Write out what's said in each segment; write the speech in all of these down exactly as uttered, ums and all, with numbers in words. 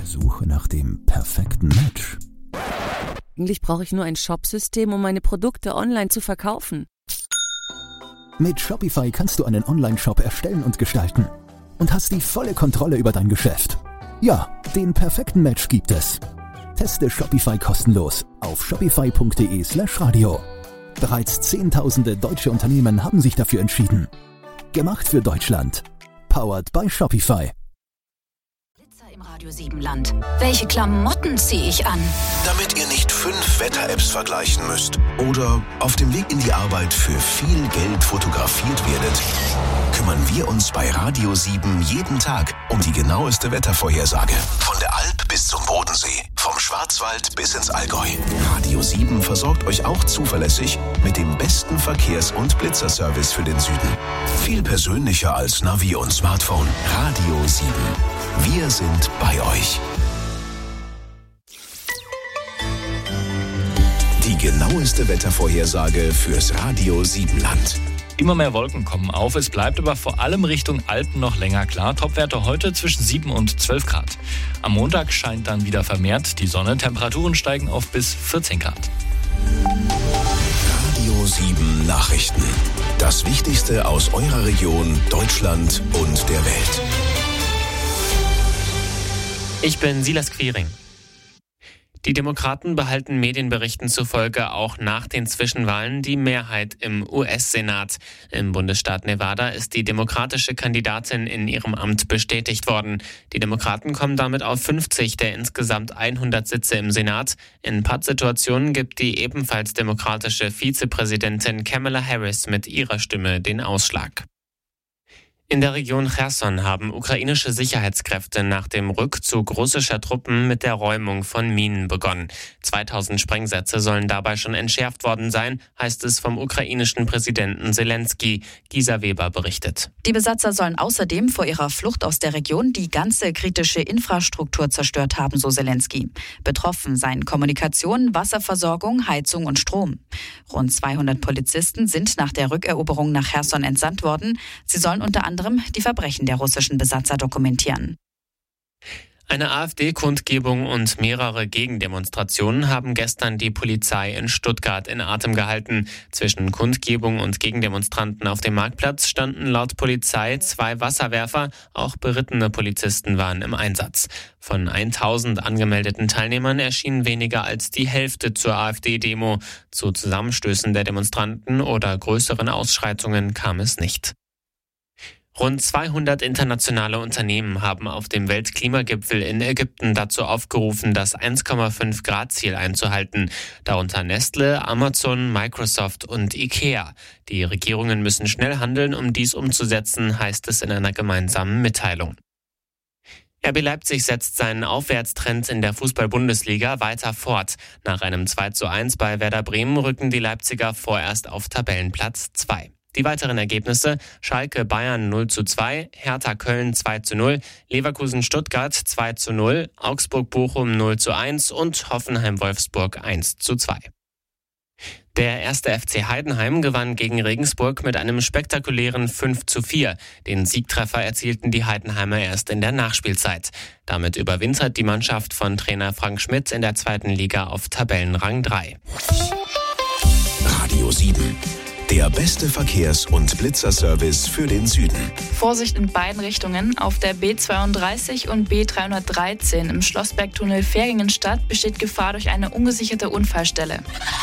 Suche nach dem perfekten Match. Eigentlich brauche ich nur ein Shopsystem, um meine Produkte online zu verkaufen. Mit Shopify kannst du einen Online-Shop erstellen und gestalten und hast die volle Kontrolle über dein Geschäft. Ja, den perfekten Match gibt es. Teste Shopify kostenlos auf shopify.de slash radio. Bereits Zehntausende deutsche Unternehmen haben sich dafür entschieden. Gemacht für Deutschland. Powered by Shopify. Im Radio sieben Land. Welche Klamotten ziehe ich an? Damit ihr nicht fünf Wetter-Apps vergleichen müsst oder auf dem Weg in die Arbeit für viel Geld fotografiert werdet, kümmern wir uns bei Radio sieben jeden Tag um die genaueste Wettervorhersage. Von der Alp bis zum Bodensee, vom Schwarzwald bis ins Allgäu. Radio sieben versorgt euch auch zuverlässig mit dem besten Verkehrs- und Blitzerservice für den Süden. Viel persönlicher als Navi und Smartphone. Radio sieben. Wir sind bei euch. Die genaueste Wettervorhersage fürs Radio sieben Land. Immer mehr Wolken kommen auf, es bleibt aber vor allem Richtung Alpen noch länger klar. Topwerte heute zwischen sieben und zwölf Grad. Am Montag scheint dann wieder vermehrt die Sonne, Temperaturen steigen auf bis vierzehn Grad. Radio sieben Nachrichten. Das Wichtigste aus eurer Region, Deutschland und der Welt. Ich bin Silas Quiring. Die Demokraten behalten Medienberichten zufolge auch nach den Zwischenwahlen die Mehrheit im U S-Senat. Im Bundesstaat Nevada ist die demokratische Kandidatin in ihrem Amt bestätigt worden. Die Demokraten kommen damit auf fünfzig der insgesamt hundert Sitze im Senat. In Pattsituationen gibt die ebenfalls demokratische Vizepräsidentin Kamala Harris mit ihrer Stimme den Ausschlag. In der Region Cherson haben ukrainische Sicherheitskräfte nach dem Rückzug russischer Truppen mit der Räumung von Minen begonnen. zweitausend Sprengsätze sollen dabei schon entschärft worden sein, heißt es vom ukrainischen Präsidenten Zelensky. Gisa Weber berichtet. Die Besatzer sollen außerdem vor ihrer Flucht aus der Region die ganze kritische Infrastruktur zerstört haben, so Zelensky. Betroffen seien Kommunikation, Wasserversorgung, Heizung und Strom. Rund zweihundert Polizisten sind nach der Rückeroberung nach Cherson entsandt worden. Sie sollen unter anderem die Verbrechen der russischen Besatzer dokumentieren. Eine AfD-Kundgebung und mehrere Gegendemonstrationen haben gestern die Polizei in Stuttgart in Atem gehalten. Zwischen Kundgebung und Gegendemonstranten auf dem Marktplatz standen laut Polizei zwei Wasserwerfer, auch berittene Polizisten waren im Einsatz. Von tausend angemeldeten Teilnehmern erschienen weniger als die Hälfte zur AfD-Demo. Zu Zusammenstößen der Demonstranten oder größeren Ausschreitungen kam es nicht. Rund zweihundert internationale Unternehmen haben auf dem Weltklimagipfel in Ägypten dazu aufgerufen, das eins Komma fünf Grad Ziel einzuhalten. Darunter Nestle, Amazon, Microsoft und Ikea. Die Regierungen müssen schnell handeln, um dies umzusetzen, heißt es in einer gemeinsamen Mitteilung. R B Leipzig setzt seinen Aufwärtstrend in der Fußball-Bundesliga weiter fort. Nach einem zwei zu eins bei Werder Bremen rücken die Leipziger vorerst auf Tabellenplatz zwei. Die weiteren Ergebnisse: Schalke Bayern null zu zwei, Hertha Köln zwei zu null, Leverkusen Stuttgart zwei zu null, Augsburg Bochum null zu eins und Hoffenheim Wolfsburg eins zu zwei. Der erste F C Heidenheim gewann gegen Regensburg mit einem spektakulären fünf zu vier. Den Siegtreffer erzielten die Heidenheimer erst in der Nachspielzeit. Damit überwintert die Mannschaft von Trainer Frank Schmidt in der zweiten Liga auf Tabellenrang drei. Radio sieben. Der beste Verkehrs- und Blitzerservice für den Süden. Vorsicht in beiden Richtungen. Auf der B zweiunddreißig und B dreihundertdreizehn im Schlossbergtunnel Fähringenstadt besteht Gefahr durch eine ungesicherte Unfallstelle.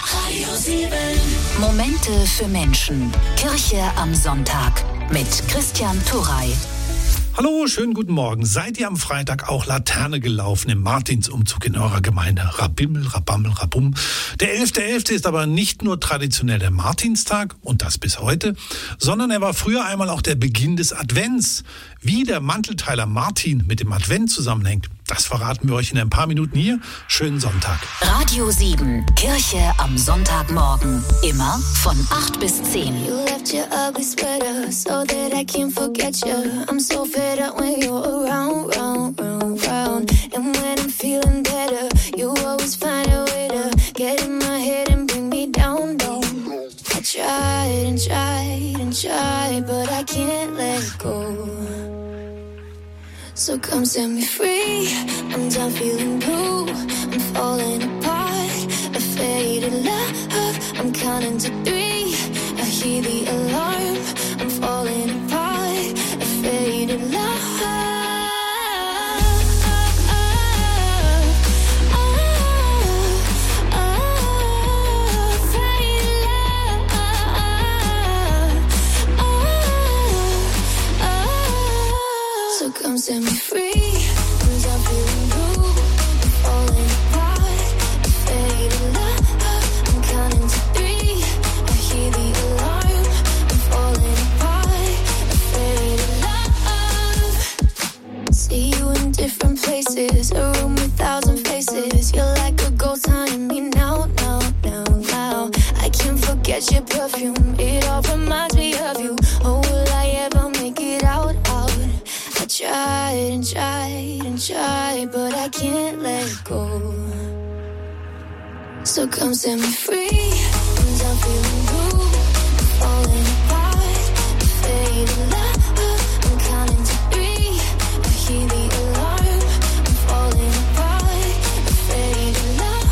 Momente für Menschen. Kirche am Sonntag mit Christian Turrey. Hallo, schönen guten Morgen. Seid ihr am Freitag auch Laterne gelaufen im Martinsumzug in eurer Gemeinde? Rabimmel, Rabammel, Rabum. Der elfter elfter ist aber nicht nur traditionell der Martinstag, und das bis heute, sondern er war früher einmal auch der Beginn des Advents. Wie der Mantelteiler Martin mit dem Advent zusammenhängt, das verraten wir euch in ein paar Minuten hier. Schönen Sonntag. Radio sieben, Kirche am Sonntagmorgen. Immer von acht bis zehn. You left your ugly sweater so that I can't forget you. I'm so fed up when you're around, round, round, round. And when I'm feeling better, you always find a way to get in my head and bring me down, down. I tried and tried and tried, but I can't let go. So come come set me free. I'm done feeling blue. I'm falling apart. A faded love. I'm counting to three. I hear the alarm. I'm falling apart. A faded love. Come set me free. I'm done feeling blue. I'm falling apart. Faded love. I'm counting to three. I hear the alarm. I'm falling apart. Faded love. See you in different places. A room with thousand faces. You're like a ghost haunting me now, now, now, now. I can't forget your perfume. It all reminds me of you. Oh, will I ever make it out, out? I tried and tried and tried, but I can't let go. So come set me free. I'm done feeling blue. I'm falling apart. Faded love. I'm counting to three. I hear the alarm. I'm falling apart. Faded love.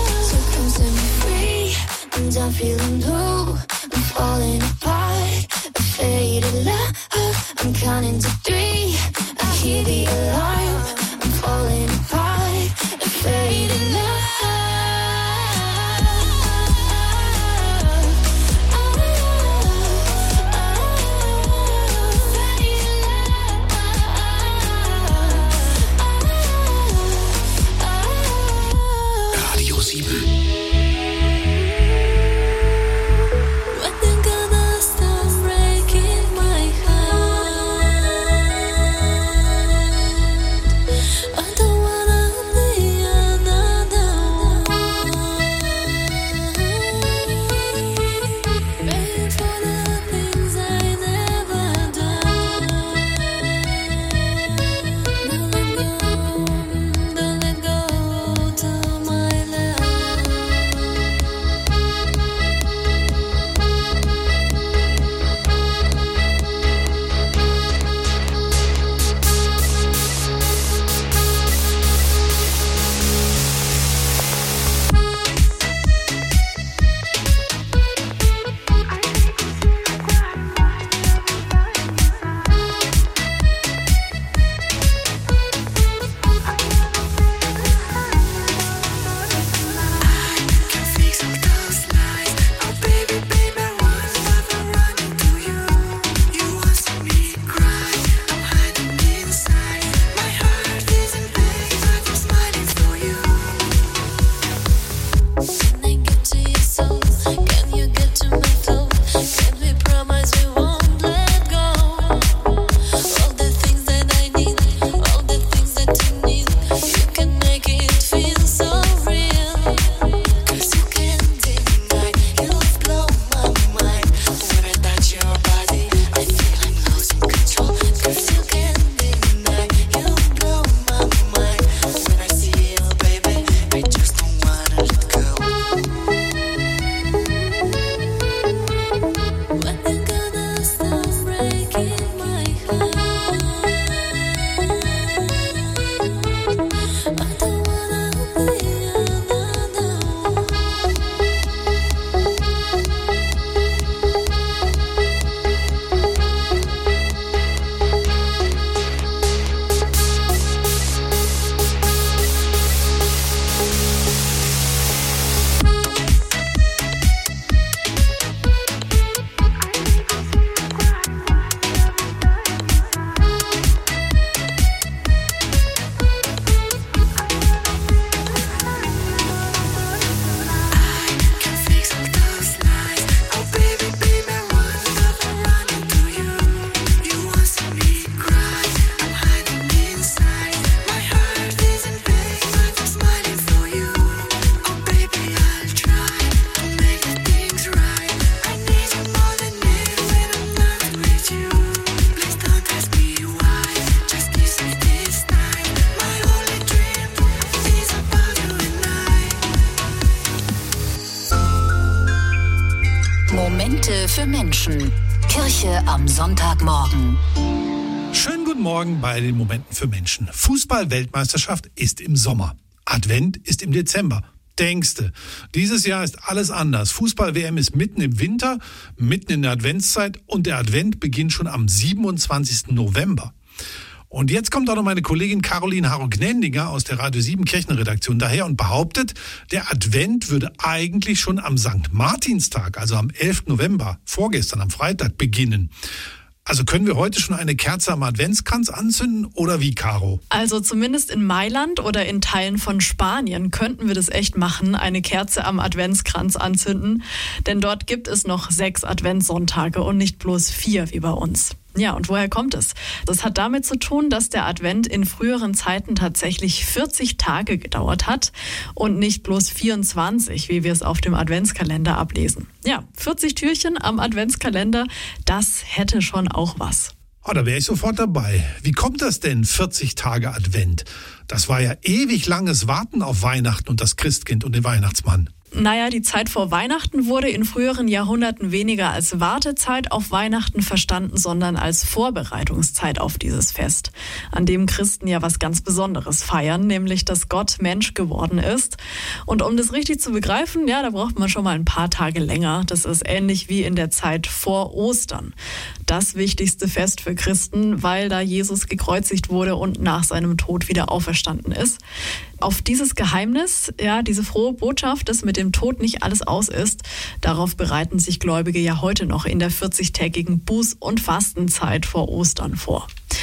I'm feeling blue, I'm falling apart. A Momente für Menschen. Kirche am Sonntagmorgen. Schönen guten Morgen bei den Momenten für Menschen. Fußball-Weltmeisterschaft ist im Sommer. Advent ist im Dezember. Denkste, dieses Jahr ist alles anders. Fußball-W M ist mitten im Winter, mitten in der Adventszeit und der Advent beginnt schon am siebenundzwanzigsten November. Und jetzt kommt auch noch meine Kollegin Caroline Harro-Gnendinger aus der Radio sieben Kirchenredaktion daher und behauptet, der Advent würde eigentlich schon am Sankt Martinstag, also am elften November, vorgestern am Freitag, beginnen. Also können wir heute schon eine Kerze am Adventskranz anzünden oder wie, Caro? Also zumindest in Mailand oder in Teilen von Spanien könnten wir das echt machen, eine Kerze am Adventskranz anzünden. Denn dort gibt es noch sechs Adventssonntage und nicht bloß vier wie bei uns. Ja, und woher kommt es? Das hat damit zu tun, dass der Advent in früheren Zeiten tatsächlich vierzig Tage gedauert hat und nicht bloß vierundzwanzig, wie wir es auf dem Adventskalender ablesen. Ja, vierzig Türchen am Adventskalender, das hätte schon auch was. Oh, da wäre ich sofort dabei. Wie kommt das denn, vierzig Tage Advent? Das war ja ewig langes Warten auf Weihnachten und das Christkind und den Weihnachtsmann. Naja, die Zeit vor Weihnachten wurde in früheren Jahrhunderten weniger als Wartezeit auf Weihnachten verstanden, sondern als Vorbereitungszeit auf dieses Fest, an dem Christen ja was ganz Besonderes feiern, nämlich dass Gott Mensch geworden ist. Und um das richtig zu begreifen, ja, da braucht man schon mal ein paar Tage länger. Das ist ähnlich wie in der Zeit vor Ostern. Das wichtigste Fest für Christen, weil da Jesus gekreuzigt wurde und nach seinem Tod wieder auferstanden ist. Auf dieses Geheimnis, ja, diese frohe Botschaft, dass mit dem Tod nicht alles aus ist, darauf bereiten sich Gläubige ja heute noch in der vierzigtägigen Buß- und Fastenzeit vor Ostern vor.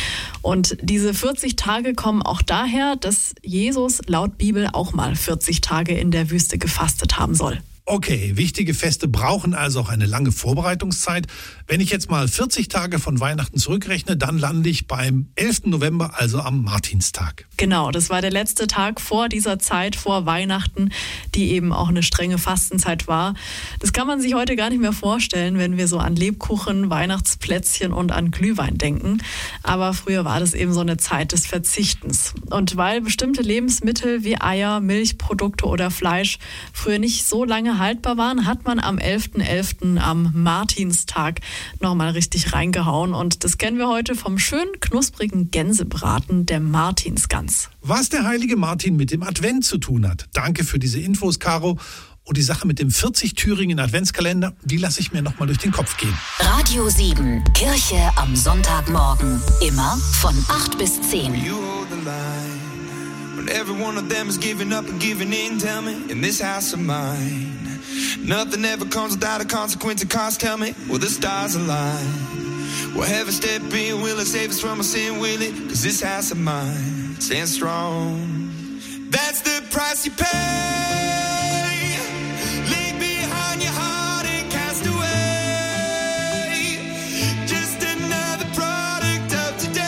Und diese vierzig Tage kommen auch daher, dass Jesus laut Bibel auch mal vierzig Tage in der Wüste gefastet haben soll. Okay, wichtige Feste brauchen also auch eine lange Vorbereitungszeit. Wenn ich jetzt mal vierzig Tage von Weihnachten zurückrechne, dann lande ich beim elften November, also am Martinstag. Genau, das war der letzte Tag vor dieser Zeit, vor Weihnachten, die eben auch eine strenge Fastenzeit war. Das kann man sich heute gar nicht mehr vorstellen, wenn wir so an Lebkuchen, Weihnachtsplätzchen und an Glühwein denken. Aber früher war das eben so eine Zeit des Verzichtens. Und weil bestimmte Lebensmittel wie Eier, Milchprodukte oder Fleisch früher nicht so lange haltbar waren, hat man am elften elften am Martinstag nochmal richtig reingehauen. Und das kennen wir heute vom schönen, knusprigen Gänsebraten, der Martinsgans. Was der heilige Martin mit dem Advent zu tun hat. Danke für diese Infos, Caro. Und die Sache mit dem vierzig-türigen Adventskalender, die lasse ich mir nochmal durch den Kopf gehen. Radio sieben, Kirche am Sonntagmorgen. Immer von acht bis zehn. Every one of them is giving up and giving in, tell me, in this house of mine. Nothing ever comes without a consequence and cost, tell me, will the stars align? Will heaven step in, will it save us from our sin, will it? Cause this house of mine stands strong. That's the price you pay. Leave behind your heart and cast away. Just another product of today.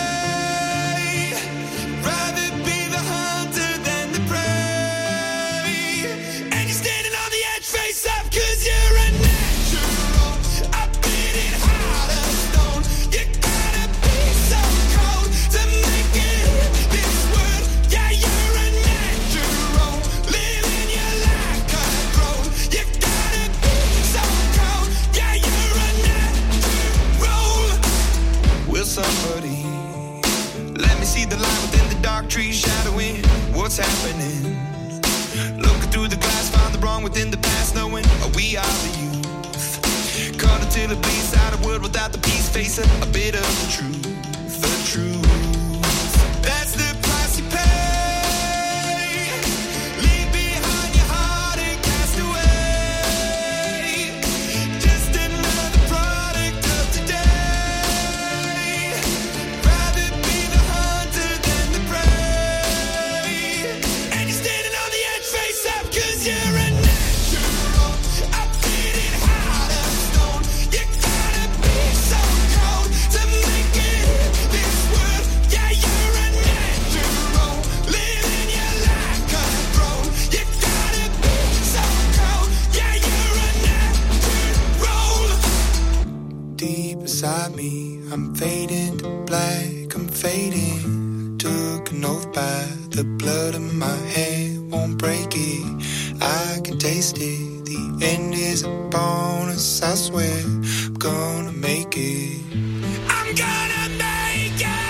Rather be the hunter than the prey. And you're standing on the edge, face up, cause you're a natural. I've been in heart of stone. You gotta be so cold to make it in this world. Yeah, you're a natural. Living your life control. You gotta be so cold. Yeah, you're a natural. Will somebody let me see the light within the dark trees shadowing what's happening? Looking through the glass, find the wrong within the past, knowing we are the youth. Caught until it bleeds out of world without the peace, facing a bit of the truth, the truth. That's the price you pay. Leave behind your heart and cast away. Just another product of today. Rather be the hunter than the prey. And you're standing on the edge, face up, cause you're a natural. I've been in heart of stone. You gotta be so cold to make it in this world. Yeah, you're a natural. Living your life control. You gotta be so cold. Yeah, you're a natural. Deep inside me, I'm fading to black, I'm fading. Took an oath by the blood in my hand, won't break it. I can taste it, the end is a bonus. I swear I'm gonna make it. I'm gonna make it.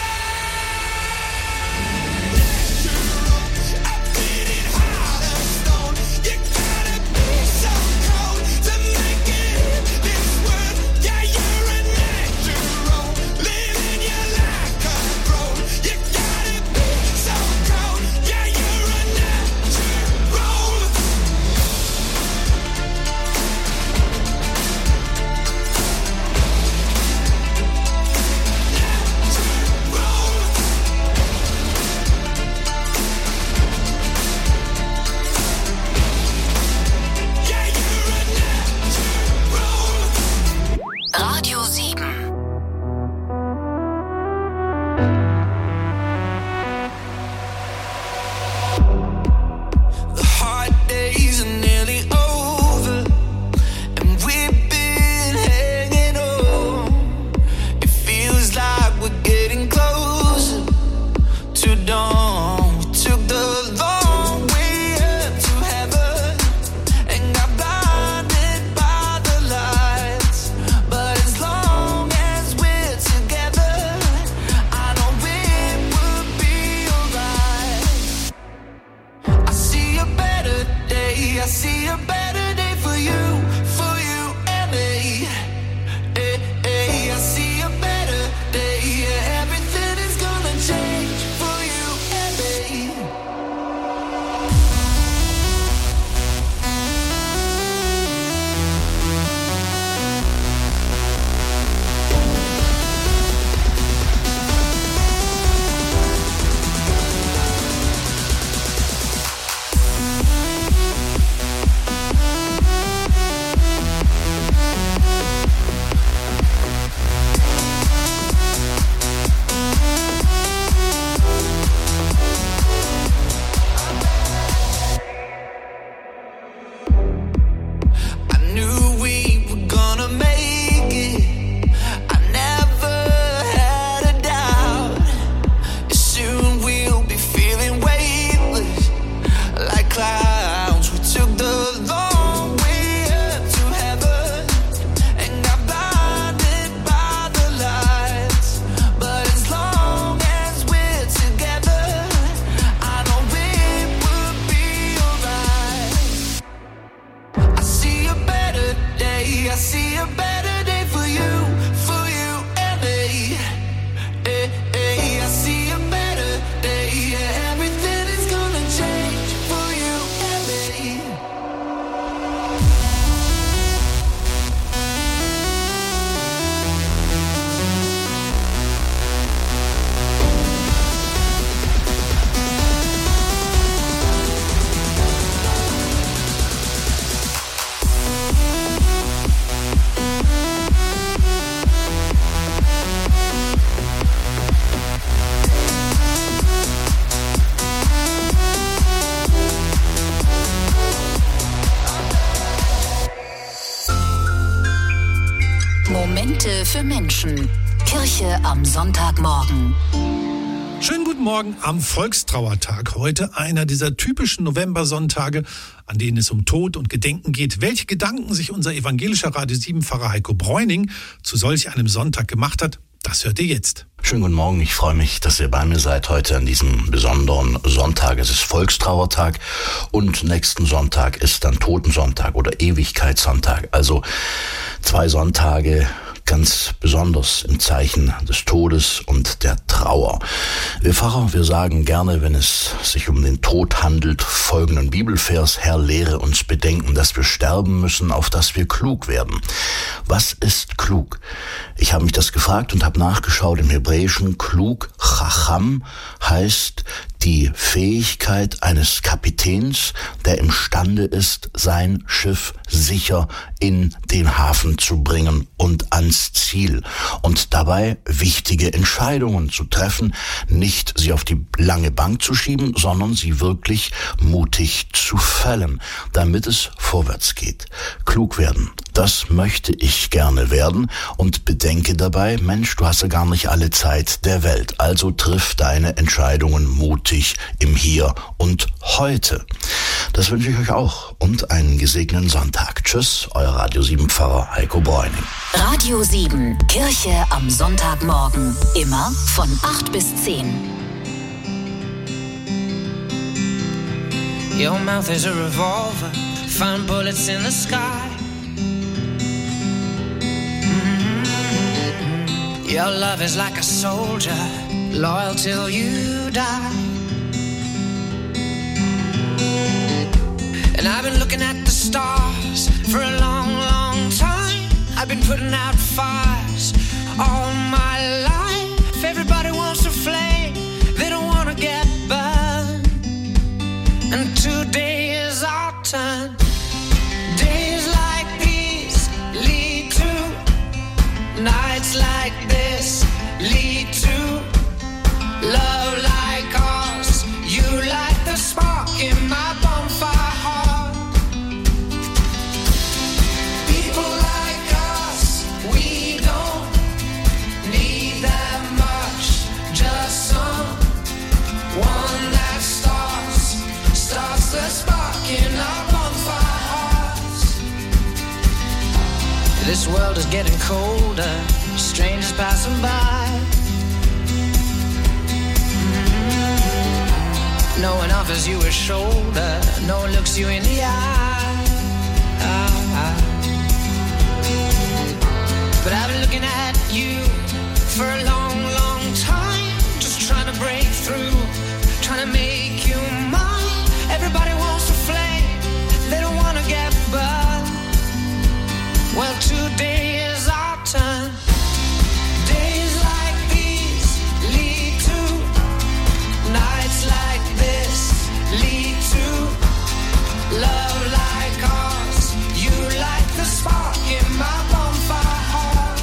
Momente für Menschen. Kirche am Sonntagmorgen. Schönen guten Morgen am Volkstrauertag. Heute einer dieser typischen Novembersonntage, an denen es um Tod und Gedenken geht. Welche Gedanken sich unser evangelischer Radio sieben Pfarrer Heiko Bräuning zu solch einem Sonntag gemacht hat, das hört ihr jetzt. Schönen guten Morgen, ich freue mich, dass ihr bei mir seid heute an diesem besonderen Sonntag. Es ist Volkstrauertag und nächsten Sonntag ist dann Totensonntag oder Ewigkeitssonntag. Also zwei Sonntage ganz besonders im Zeichen des Todes und der Trauer. Wir Pfarrer, wir sagen gerne, wenn es sich um den Tod handelt, folgenden Bibelvers: Herr, lehre uns bedenken, dass wir sterben müssen, auf dass wir klug werden. Was ist klug? Ich habe mich das gefragt und habe nachgeschaut im Hebräischen. Klug, Chacham, heißt die Fähigkeit eines Kapitäns, der imstande ist, sein Schiff sicher in den Hafen zu bringen und ans Ziel und dabei wichtige Entscheidungen zu treffen, nicht sie auf die lange Bank zu schieben, sondern sie wirklich mutig zu fällen, damit es vorwärts geht. Klug werden, das möchte ich gerne werden und bedenke dabei, Mensch, du hast ja gar nicht alle Zeit der Welt, also triff deine Entscheidungen mutig im Hier und Heute. Das wünsche ich euch auch und einen gesegneten Sonntag. Tschüss, euer Radio sieben Pfarrer Heiko Bräuning. Radio sieben, Kirche am Sonntagmorgen. Immer von acht bis zehn. Your mouth is a revolver, find bullets in the sky. Mm-hmm. Your love is like a soldier, loyal till you die. And I've been looking at the stars for a long, long time. I've been putting out fires all my life. Everybody wants to flame, they don't want to get burned. And today is our turn. Days like these lead to nights like this, lead to love like ours. You light the spark in my bonfire heart. People like us, we don't need that much. Just someone that starts, starts the spark in our bonfire hearts. This world is getting colder, strangers passing by. No one offers you a shoulder, no one looks you in the eye. But I've been looking at you for a long, long time, just trying to break through, trying to make you mine. Everybody wants to flame, they don't want to get burned. Well, today is our turn. Days like these lead to nights like this, lead to love like ours. You light the spark in my bonfire heart.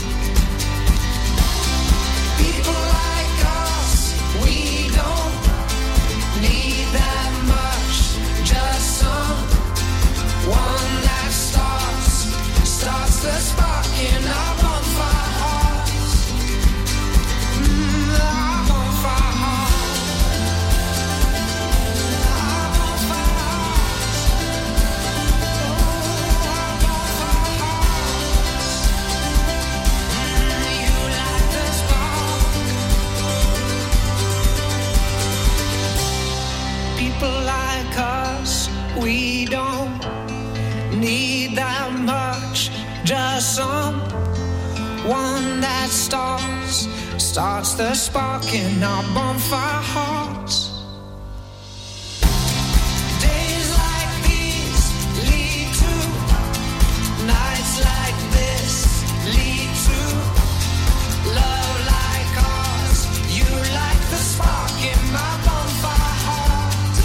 People like us, we don't need that much. Just someone that starts, starts the spark in our bonfire hearts. Mm, our bonfire hearts. Our bonfire hearts. Oh, our bonfire hearts. Mm, you light the spark. People like us, we don't need that much. Just someone that starts, starts the spark in our bonfire hearts. Days like these lead to nights like this, lead to love like ours. You light the spark in my bonfire heart.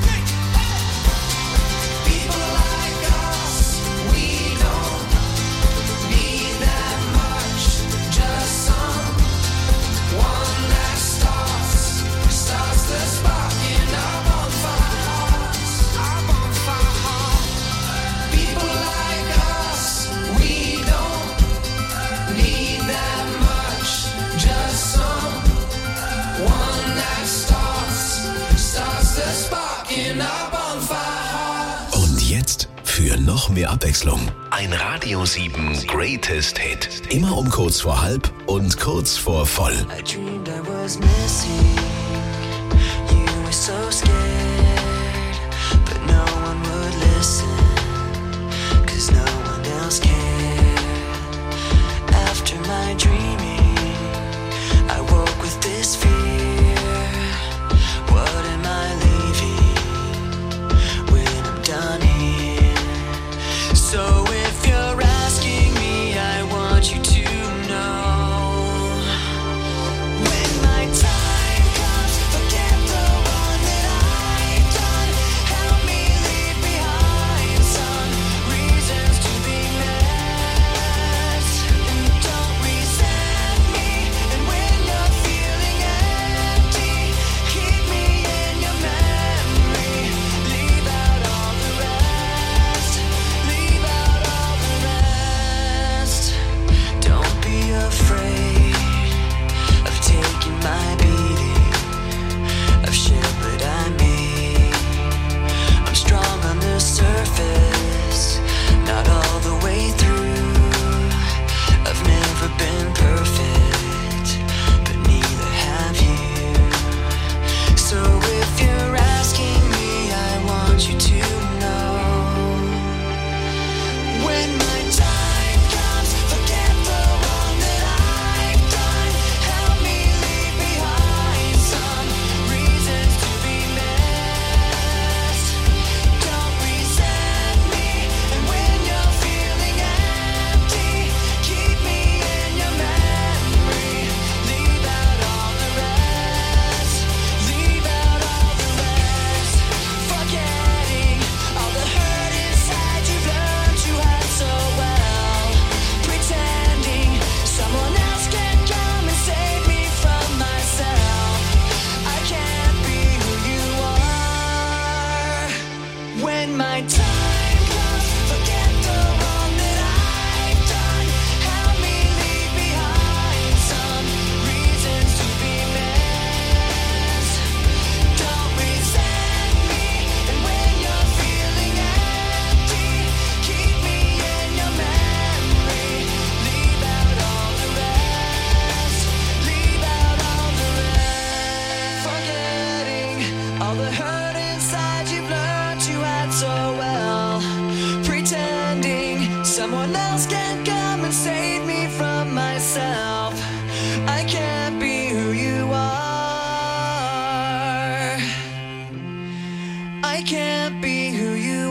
People like us, we don't need that much. Just someone that starts, starts the spark in our bonfire hearts. Our bonfire heart. People like us, we don't need that much. Just someone that starts, starts the spark in our bonfire hearts. Und jetzt für noch mehr Abwechslung. Ein Radio sieben Greatest Hit. Immer um kurz vor halb und kurz vor voll. I dreamed I was missing. You were so scared, but no one would listen, 'cause no one else cared. After my dreaming, I woke with this fear. What am I leaving when I'm done here? So if you're asking me, I want you to know, when my time my time comes, forget the wrong that I've done. Help me leave behind some reasons to be missed. Don't resent me, and when you're feeling empty, keep me in your memory. Leave out all the rest. Leave out all the rest. Forgetting all the hurt inside you've learned you had so well. Pretending someone else can come and save me from myself. I can't be who you are. I can't be who you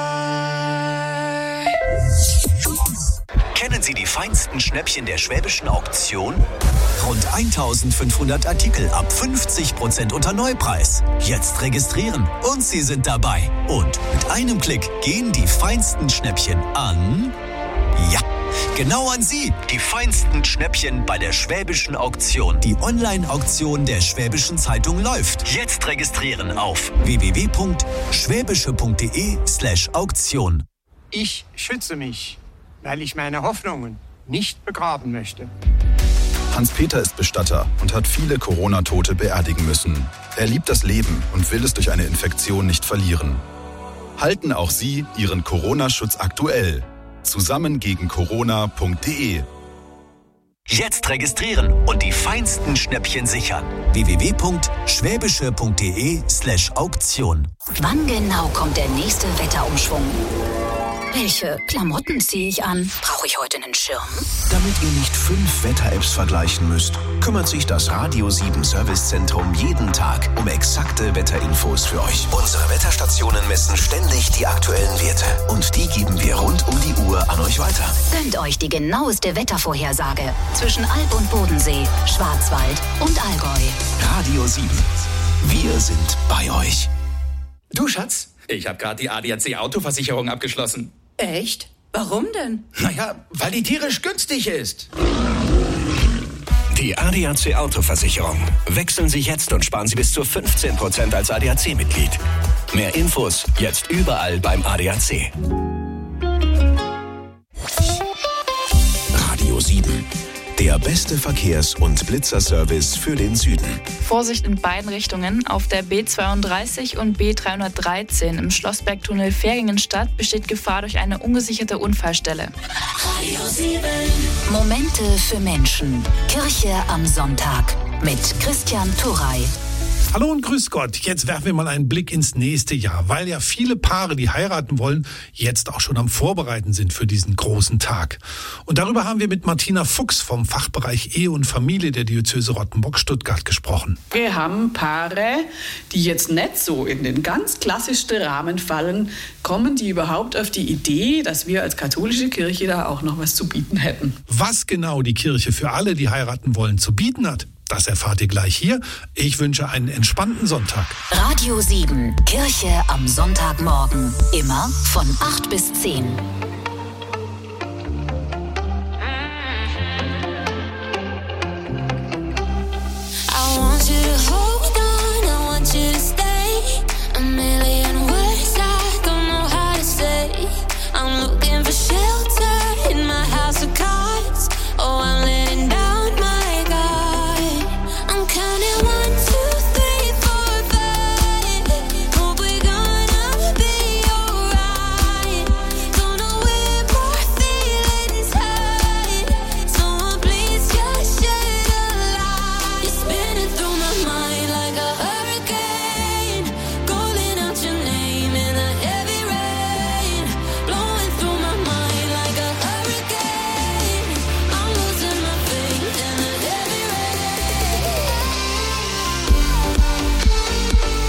are. Kennen Sie die feinsten Schnäppchen der schwäbischen Auktion? Rund eintausendfünfhundert Artikel ab fünfzig Prozent unter Neupreis. Jetzt registrieren und Sie sind dabei. Und mit einem Klick gehen die feinsten Schnäppchen an... Ja, genau an Sie. Die feinsten Schnäppchen bei der schwäbischen Auktion. Die Online-Auktion der Schwäbischen Zeitung läuft. Jetzt registrieren auf w w w punkt schwäbische punkt de slash Auktion. Ich schütze mich, weil ich meine Hoffnungen nicht begraben möchte. Hans-Peter ist Bestatter und hat viele Corona-Tote beerdigen müssen. Er liebt das Leben und will es durch eine Infektion nicht verlieren. Halten auch Sie Ihren Corona-Schutz aktuell. Zusammen gegen Corona punkt de. Jetzt registrieren und die feinsten Schnäppchen sichern. w w w punkt schwäbische punkt de slash Auktion. Wann genau kommt der nächste Wetterumschwung? Welche Klamotten ziehe ich an? Brauche ich heute einen Schirm? Damit ihr nicht fünf Wetter-Apps vergleichen müsst, kümmert sich das Radio sieben Servicezentrum jeden Tag um exakte Wetterinfos für euch. Unsere Wetterstationen messen ständig die aktuellen Werte und die geben wir rund um die Uhr an euch weiter. Gönnt euch die genaueste Wettervorhersage zwischen Alb und Bodensee, Schwarzwald und Allgäu. Radio sieben. Wir sind bei euch. Du, Schatz, ich habe gerade die A D A C Autoversicherung abgeschlossen. Echt? Warum denn? Naja, weil die tierisch günstig ist. Die A D A C Autoversicherung. Wechseln Sie jetzt und sparen Sie bis zu fünfzehn Prozent als A D A C-Mitglied. Mehr Infos jetzt überall beim A D A C. Radio sieben. Der beste Verkehrs- und Blitzerservice für den Süden. Vorsicht in beiden Richtungen. Auf der B zweiunddreißig und B dreihundertdreizehn im Schlossbergtunnel Fähringen-Stadt besteht Gefahr durch eine ungesicherte Unfallstelle. Radio sieben. Momente für Menschen. Kirche am Sonntag mit Christian Turrey. Hallo und grüß Gott. Jetzt werfen wir mal einen Blick ins nächste Jahr, weil ja viele Paare, die heiraten wollen, jetzt auch schon am Vorbereiten sind für diesen großen Tag. Und darüber haben wir mit Martina Fuchs vom Fachbereich Ehe und Familie der Diözese Rottenburg-Stuttgart gesprochen. Wir haben Paare, die jetzt nicht so in den ganz klassischsten Rahmen fallen, kommen die überhaupt auf die Idee, dass wir als katholische Kirche da auch noch was zu bieten hätten. Was genau die Kirche für alle, die heiraten wollen, zu bieten hat, das erfahrt ihr gleich hier. Ich wünsche einen entspannten Sonntag. Radio sieben, Kirche am Sonntagmorgen. Immer von acht bis zehn.